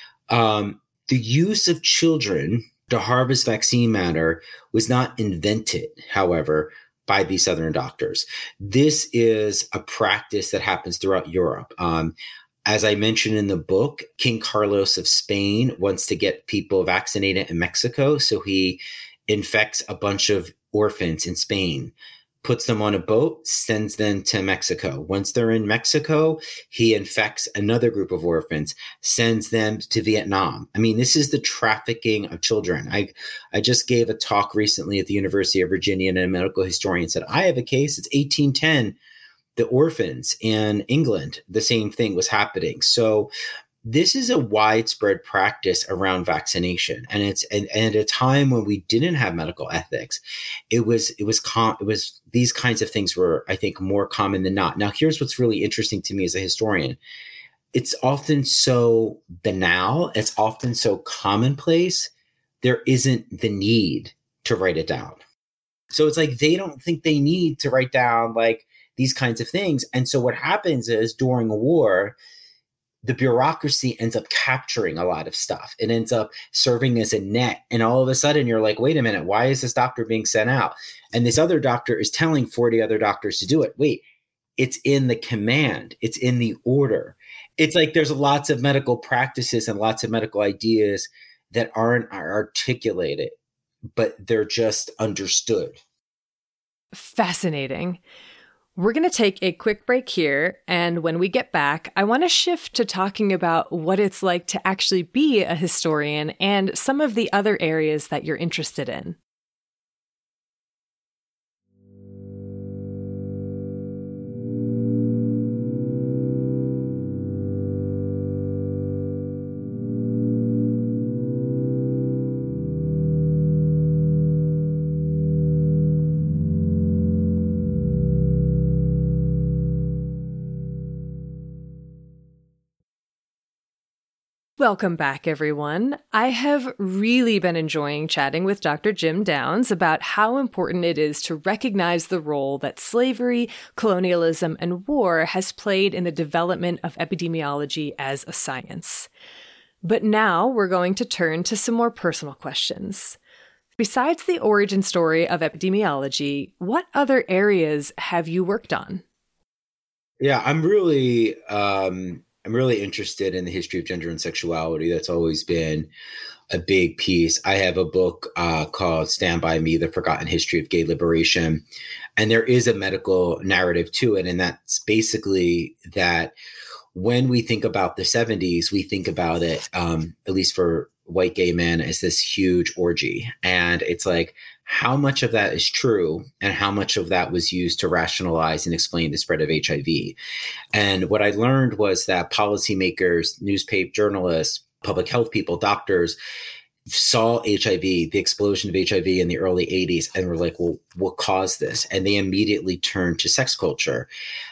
A: The use of children to harvest vaccine matter was not invented, however, by these Southern doctors. This is a practice that happens throughout Europe. As I mentioned in the book, King Carlos of Spain wants to get people vaccinated in Mexico. So he infects a bunch of orphans in Spain, puts them on a boat, sends them to Mexico. Once they're in Mexico, he infects another group of orphans, sends them to Vietnam. I mean, this is the trafficking of children. I just gave a talk recently at the University of Virginia, and a medical historian said, I have a case, it's 1810, the orphans in England, the same thing was happening. So this is a widespread practice around vaccination, and and at a time when we didn't have medical ethics, it was these kinds of things were, I think, more common than not. Now, here's what's really interesting to me as a historian: it's often so banal, it's often so commonplace, there isn't the need to write it down. So it's like they don't think they need to write down like these kinds of things, and so what happens is during a war, the bureaucracy ends up capturing a lot of stuff. It ends up serving as a net. And all of a sudden you're like, wait a minute, why is this doctor being sent out? And this other doctor is telling 40 other doctors to do it. Wait, it's in the command. It's in the order. It's like there's lots of medical practices and lots of medical ideas that aren't articulated, but they're just understood.
C: Fascinating. We're going to take a quick break here, and when we get back, I want to shift to talking about what it's like to actually be a historian and some of the other areas that you're interested in. Welcome back, everyone. I have really been enjoying chatting with Dr. Jim Downs about how important it is to recognize the role that slavery, colonialism, and war has played in the development of epidemiology as a science. But now we're going to turn to some more personal questions. Besides the origin story of epidemiology, what other areas have you worked on?
A: Yeah, I'm really interested in the history of gender and sexuality. That's always been a big piece. I have a book called Stand By Me, The Forgotten History of Gay Liberation. And there is a medical narrative to it. And that's basically that when we think about the 70s, we think about it, at least for white gay men, as this huge orgy. And it's like, how much of that is true and how much of that was used to rationalize and explain the spread of HIV? And what I learned was that policymakers, newspaper journalists, public health people, doctors saw HIV, the explosion of HIV in the early 80s, and were like, well, what caused this? And they immediately turned to sex culture.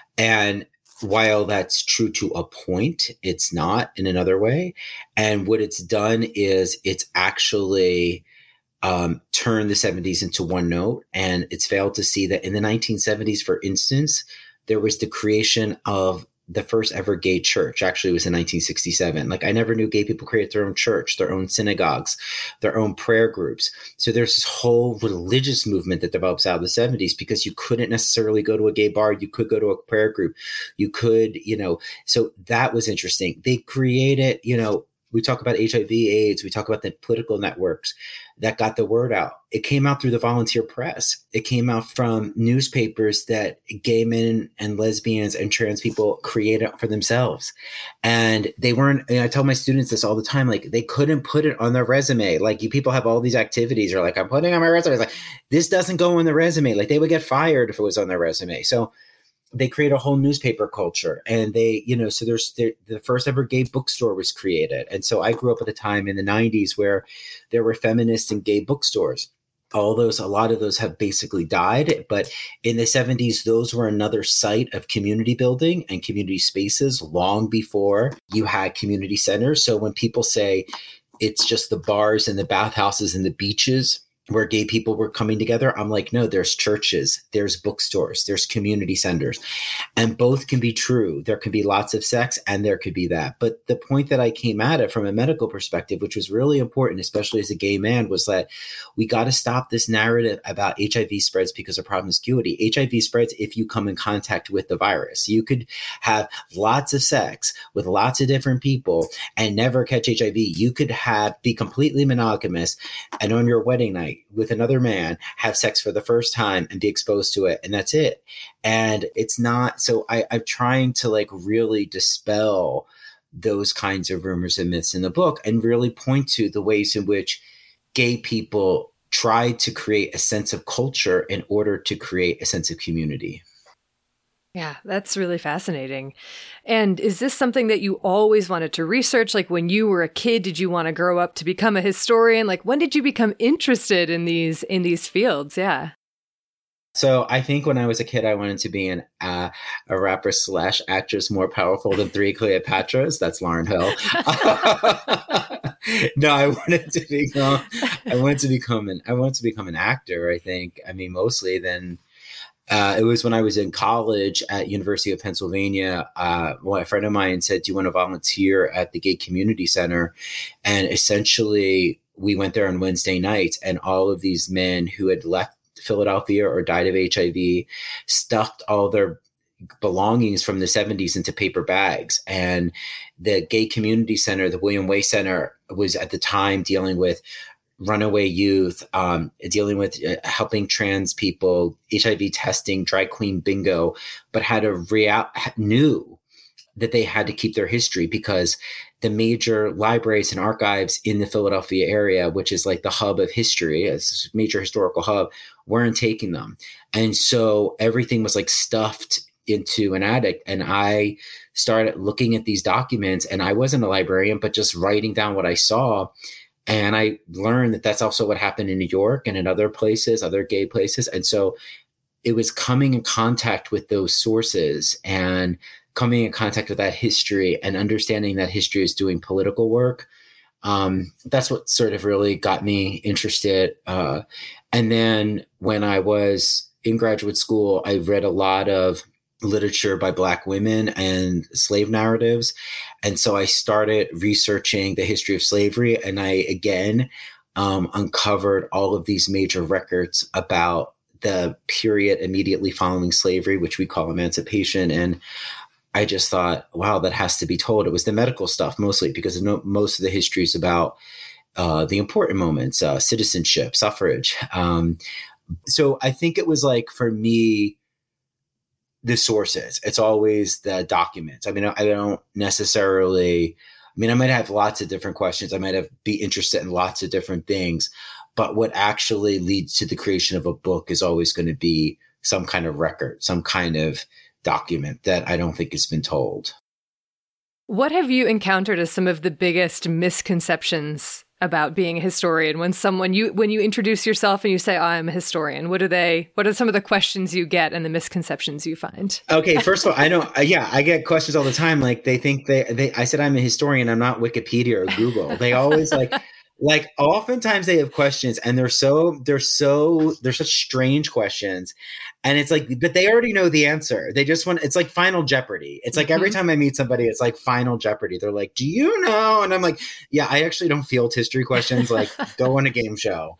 A: And while that's true to a point, it's not in another way. And what it's done is it's actually turned the 70s into one note. And it's failed to see that in the 1970s, for instance, there was the creation of the first ever gay church. Actually, it was in 1967. Like, I never knew gay people created their own church, their own synagogues, their own prayer groups. So there's this whole religious movement that develops out of the 70s because you couldn't necessarily go to a gay bar. You could go to a prayer group. You could, so that was interesting. They created, we talk about HIV, AIDS. We talk about the political networks that got the word out. It came out through the volunteer press. It came out from newspapers that gay men and lesbians and trans people created for themselves. And they weren't, I tell my students this all the time, like, they couldn't put it on their resume. Like, you people have all these activities. You're like, I'm putting it on my resume. It's like, this doesn't go on the resume. Like, they would get fired if it was on their resume. So they create a whole newspaper culture, and they, so the first ever gay bookstore was created. And so I grew up at a time in the 90s where there were feminist and gay bookstores. A lot of those have basically died, but in the 70s, those were another site of community building and community spaces long before you had community centers. So when people say it's just the bars and the bathhouses and the beaches where gay people were coming together, I'm like, no, there's churches, there's bookstores, there's community centers, and both can be true. There can be lots of sex and there could be that. But the point that I came at it from a medical perspective, which was really important, especially as a gay man, was that we got to stop this narrative about HIV spreads because of promiscuity. HIV spreads if you come in contact with the virus. You could have lots of sex with lots of different people and never catch HIV. You could be completely monogamous and on your wedding night with another man, have sex for the first time and be exposed to it. And that's it. And it's not, so I'm trying to like really dispel those kinds of rumors and myths in the book and really point to the ways in which gay people tried to create a sense of culture in order to create a sense of community.
C: Yeah, that's really fascinating. And is this something that you always wanted to research? Like, when you were a kid, did you want to grow up to become a historian? Like, when did you become interested in these fields? Yeah.
A: So I think when I was a kid, I wanted to be a rapper / actress more powerful than 3 Cleopatras. That's Lauryn Hill. No, I wanted to become an actor. I think. I mean, mostly then. It was when I was in college at University of Pennsylvania. A friend of mine said, do you want to volunteer at the Gay Community Center? And essentially we went there on Wednesday nights, and all of these men who had left Philadelphia or died of HIV stuffed all their belongings from the 70s into paper bags. And the Gay Community Center, the William Way Center, was at the time dealing with runaway youth, dealing with helping trans people, HIV testing, drag queen bingo, but knew that they had to keep their history because the major libraries and archives in the Philadelphia area, which is like the hub of history, as a major historical hub, weren't taking them. And so everything was like stuffed into an attic. And I started looking at these documents, and I wasn't a librarian, but just writing down what I saw. And I learned that that's also what happened in New York and in other places, other gay places. And so it was coming in contact with those sources and coming in contact with that history and understanding that history is doing political work. That's what sort of really got me interested. And then when I was in graduate school, I read a lot of literature by Black women and slave narratives. And so I started researching the history of slavery. And I, again, uncovered all of these major records about the period immediately following slavery, which we call emancipation. And I just thought, wow, that has to be told. It was the medical stuff mostly, because most of the history is about the important moments, citizenship, suffrage. So I think it was like, for me, the sources. It's always the documents. I mean, I don't necessarily, I might have lots of different questions. I might be interested in lots of different things, but what actually leads to the creation of a book is always going to be some kind of record, some kind of document that I don't think has been told.
C: What have you encountered as some of the biggest misconceptions about being a historian? When you introduce yourself and you say, I'm a historian, what are some of the questions you get and the misconceptions you find?
A: Okay, first of all, I know, I get questions all the time. Like, they think I said I'm a historian. I'm not Wikipedia or Google. They always like oftentimes they have questions, and they're such strange questions. And it's like, but they already know the answer. They just want, it's like Final Jeopardy. It's like every time I meet somebody, it's like Final Jeopardy. They're like, do you know? And I'm like, yeah, I actually don't field history questions. Like, go on a game show.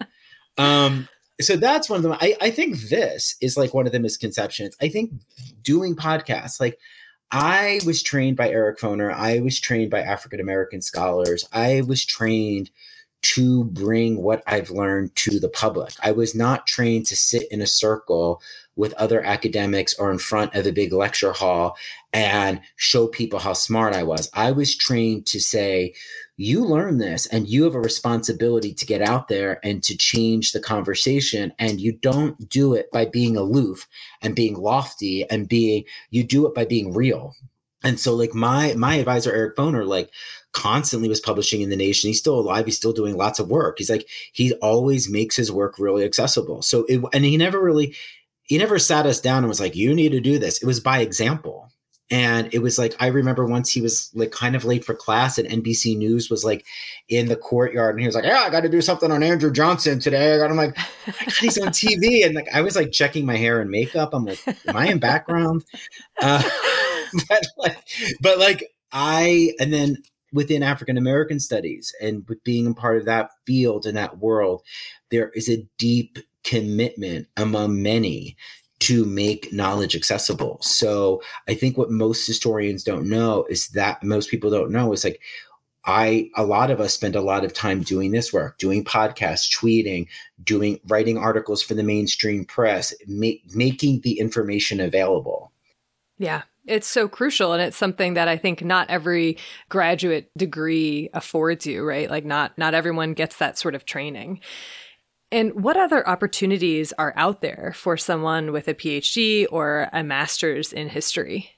A: So that's one of them. I think this is like one of the misconceptions. I think doing podcasts, like, I was trained by Eric Foner. I was trained by African-American scholars. I was trained to bring what I've learned to the public. I was not trained to sit in a circle with other academics or in front of a big lecture hall and show people how smart I was. I was trained to say, you learn this and you have a responsibility to get out there and to change the conversation. And you don't do it by being aloof and being lofty you do it by being real. And so like my advisor, Eric Foner, like constantly was publishing in The Nation. He's still alive. He's still doing lots of work. He's like, he always makes his work really accessible. So he never sat us down and was like, you need to do this. It was by example. And it was like, I remember once he was like kind of late for class and NBC News was like in the courtyard and he was like, yeah, I got to do something on Andrew Johnson today. I'm like, he's on TV. And like, I was like checking my hair and makeup. I'm like, am I in background? And then within African-American studies and with being a part of that field and that world, there is a deep commitment among many to make knowledge accessible. So I think what most historians don't know is that most people don't know is like, a lot of us spend a lot of time doing this work, doing podcasts, tweeting, writing articles for the mainstream press, making the information available.
C: Yeah, it's so crucial. And it's something that I think not every graduate degree affords you, right? Like not everyone gets that sort of training. And what other opportunities are out there for someone with a PhD or a master's in history?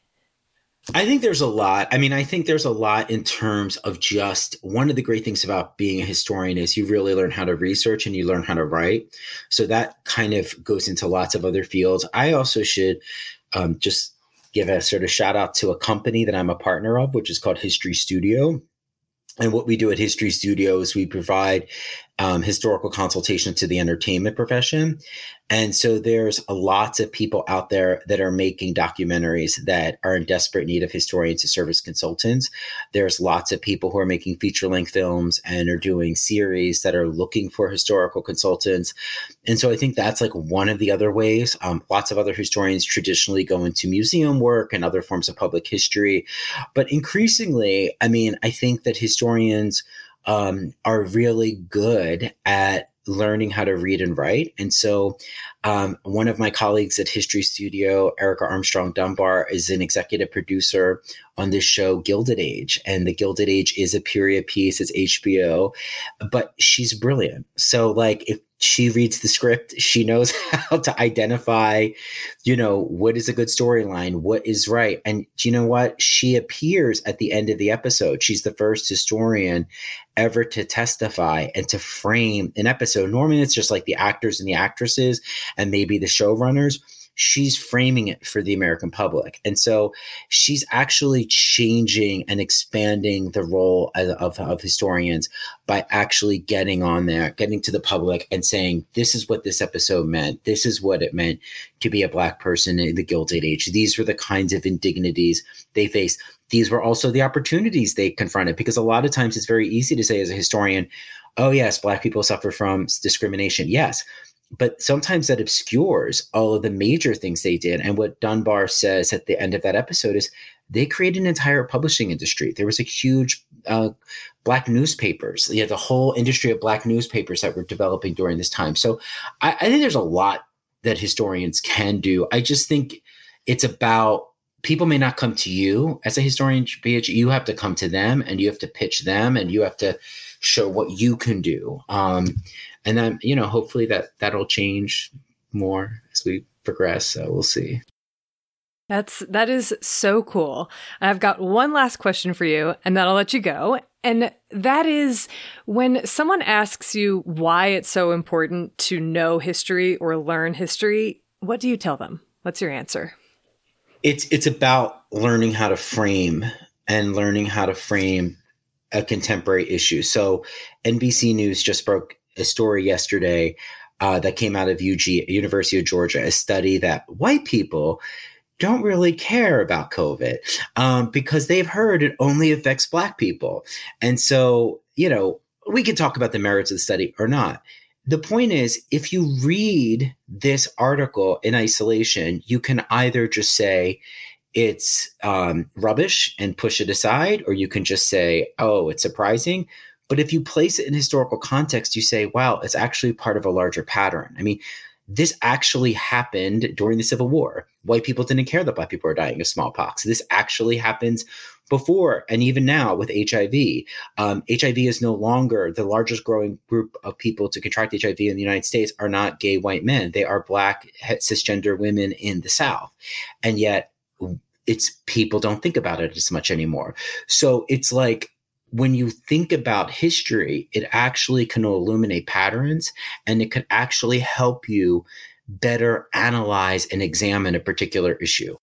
A: I think there's a lot. I think there's a lot in terms of just one of the great things about being a historian is you really learn how to research and you learn how to write. So that kind of goes into lots of other fields. I also should just give a sort of shout out to a company that I'm a partner of, which is called History Studio. And what we do at History Studio is we provide historical consultation to the entertainment profession. And so there's lots of people out there that are making documentaries that are in desperate need of historians to serve as consultants. There's lots of people who are making feature-length films and are doing series that are looking for historical consultants. And so I think that's like one of the other ways. Lots of other historians traditionally go into museum work and other forms of public history. But increasingly, I think that historians are really good at learning how to read and write. And so one of my colleagues at History Studio, Erica Armstrong Dunbar, is an executive producer on this show, Gilded Age. And The Gilded Age is a period piece. It's HBO, but she's brilliant. So like if she reads the script, she knows how to identify, what is a good storyline, what is right. And you know what? She appears at the end of the episode. She's the first historian ever to testify and to frame an episode. Normally it's just like the actors and the actresses and maybe the showrunners. She's framing it for the American public. And so she's actually changing and expanding the role of historians by actually getting on there, getting to the public and saying, this is what this episode meant. This is what it meant to be a Black person in the Gilded Age. These were the kinds of indignities they faced. These were also the opportunities they confronted, because a lot of times it's very easy to say as a historian, oh yes, Black people suffer from discrimination. Yes. but sometimes that obscures all of the major things they did. And what Dunbar says at the end of that episode is they created an entire publishing industry. There was a huge Black newspapers. You had the whole industry of Black newspapers that were developing during this time. So I think there's a lot that historians can do. I just think it's about, people may not come to you as a historian. You have to come to them, and you have to pitch them, and you have to show what you can do. And then, hopefully that'll change more as we progress. So we'll see.
C: That is so cool. I've got one last question for you, and then I'll let you go. And that is, when someone asks you why it's so important to know history or learn history, what do you tell them? What's your answer?
A: It's about learning how to frame a contemporary issue. So NBC News just broke a story yesterday that came out of University of Georgia, a study that white people don't really care about COVID because they've heard it only affects Black people. And so, we can talk about the merits of the study or not. The point is, if you read this article in isolation, you can either just say it's rubbish and push it aside, or you can just say, oh, it's surprising. But if you place it in historical context, you say, wow, it's actually part of a larger pattern. I mean, this actually happened during the Civil War. White people didn't care that Black people were dying of smallpox. This actually happens before and even now with HIV. HIV is no longer the largest growing group of people to contract HIV in the United States are not gay white men. They are Black cisgender women in the South. And yet people don't think about it as much anymore. So it's like, when you think about history, it actually can illuminate patterns, and it could actually help you better analyze and examine a particular issue.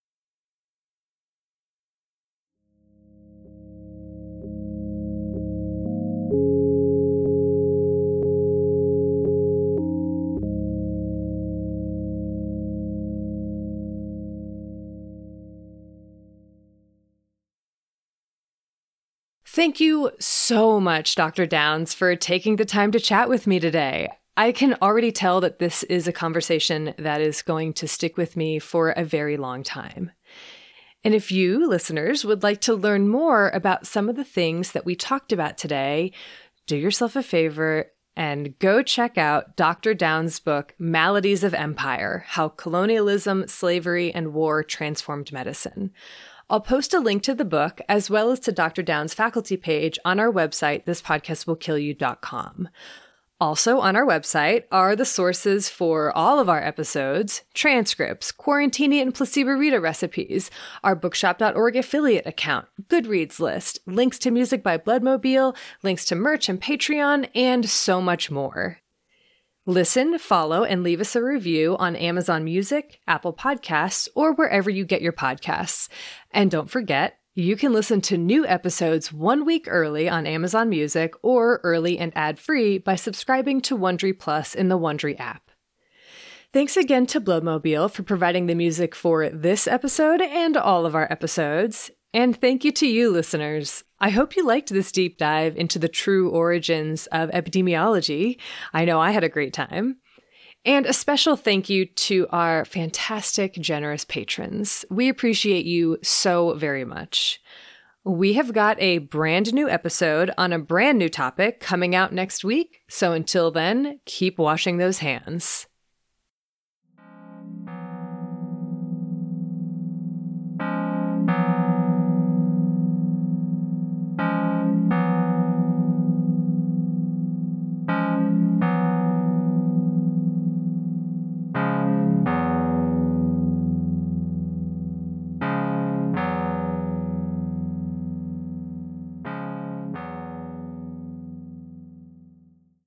C: Thank you so much, Dr. Downs, for taking the time to chat with me today. I can already tell that this is a conversation that is going to stick with me for a very long time. And if you, listeners, would like to learn more about some of the things that we talked about today, do yourself a favor and go check out Dr. Downs' book, Maladies of Empire: How Colonialism, Slavery, and War Transformed Medicine. I'll post a link to the book as well as to Dr. Downs' faculty page on our website, thispodcastwillkillyou.com. Also on our website are the sources for all of our episodes, transcripts, Quarantini and Placebo Rita recipes, our bookshop.org affiliate account, Goodreads list, links to music by Bloodmobile, links to merch and Patreon, and so much more. Listen, follow, and leave us a review on Amazon Music, Apple Podcasts, or wherever you get your podcasts. And don't forget, you can listen to new episodes 1 week early on Amazon Music or early and ad-free by subscribing to Wondery Plus in the Wondery app. Thanks again to Bloodmobile for providing the music for this episode and all of our episodes. And thank you to you, listeners. I hope you liked this deep dive into the true origins of epidemiology. I know I had a great time. And a special thank you to our fantastic, generous patrons. We appreciate you so very much. We have got a brand new episode on a brand new topic coming out next week. So until then, keep washing those hands.